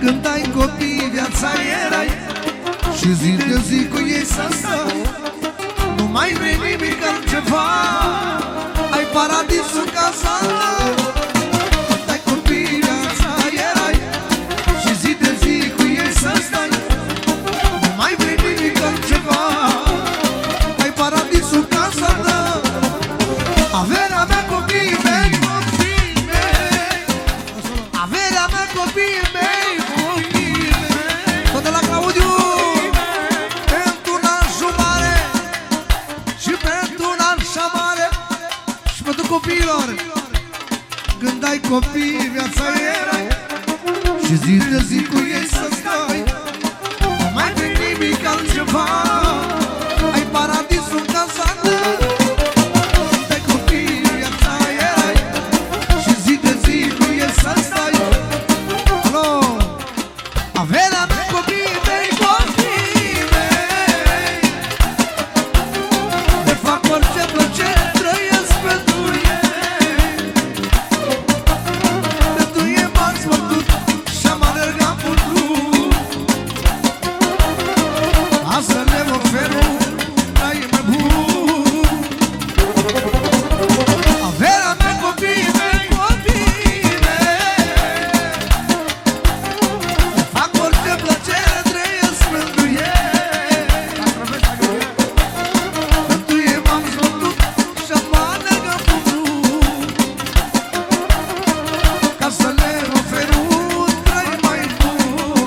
Când ai copii, viața erai și zi de zi cu ei să stai. Nu mai vrei nimic altceva, ai paradisul ca să când ai copii, viața erai și zi de zi cu ei să stai. Nu mai vrei nimic altceva, ai paradisul ca să averea mea, copiii mei, copiii mei, averea mea, copiii mei, copiii mei. Tot de la Claudiu, pentru un an jumare și pentru un an șamare și pentru copiilor. Când ai copii, viața era și zi de zi cu ei să stai. Nu mai vrei nimic altceva, ai paradisul în casa ta. Averea mea, copiii mei, copiii mei, le fac orice plăcere, trăiesc pentru ei. Pentru ei m-am zbătut și-am alergat pe drum, ca să le ofer un trai mai bun. Averea mea, copiii mei, copiii mei, fac orice plăcere, trăiesc pentru ei. Pentru ei m-am zbătut și-am alergat pe drum, ca să le ofer un trai mai bun.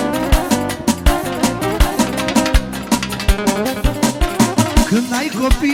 Când ai copii,